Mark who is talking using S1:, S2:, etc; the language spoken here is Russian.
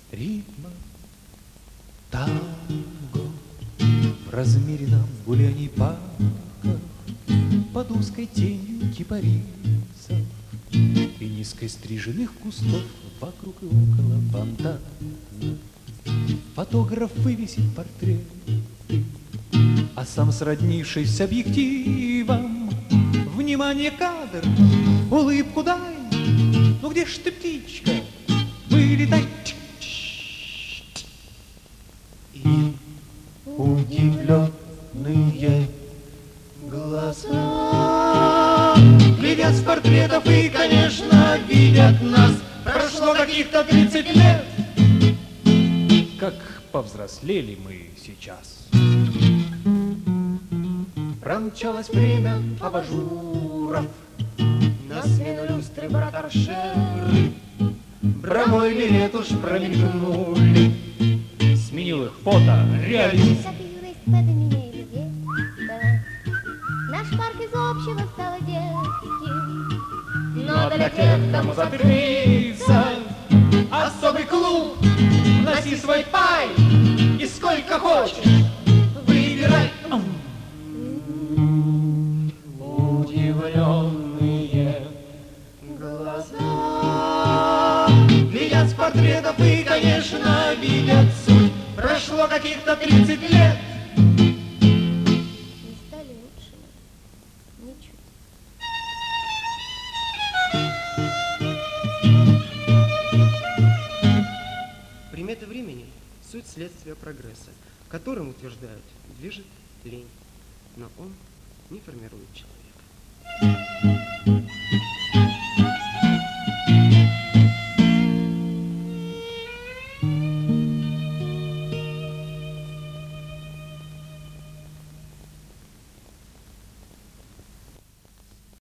S1: ритма танго в размеренном гулянии парков под узкой тенью кипарисов и низко стриженных кустов вокруг и около фонтана. Фотограф вывесит портреты, а сам, сроднившись с объективом, внимание, кадр, улыбку дай. Ну где ж ты, птичка, вылетай. И удивленные глаза глядят с портретов и, конечно, видят нас. Прошло каких-то 30 лет, как повзрослели мы сейчас. Промчалось время абажуров, на смену люстры браторшеры. Брамой билет уж промелькнули, сменил их фото реализм.
S2: Наш парк из общего стал детским,
S1: Но для тех, кому за 30, особый клуб. Носи свой пай и сколько хочешь выбирай. Удивленные глаза глядят с портретов и, конечно, видят суть. Прошло каких-то 30 лет.
S2: не стали лучшими, ничуть.
S3: Приметы времени – суть следствия прогресса, которым, утверждают, движет лень, но он не формирует человека.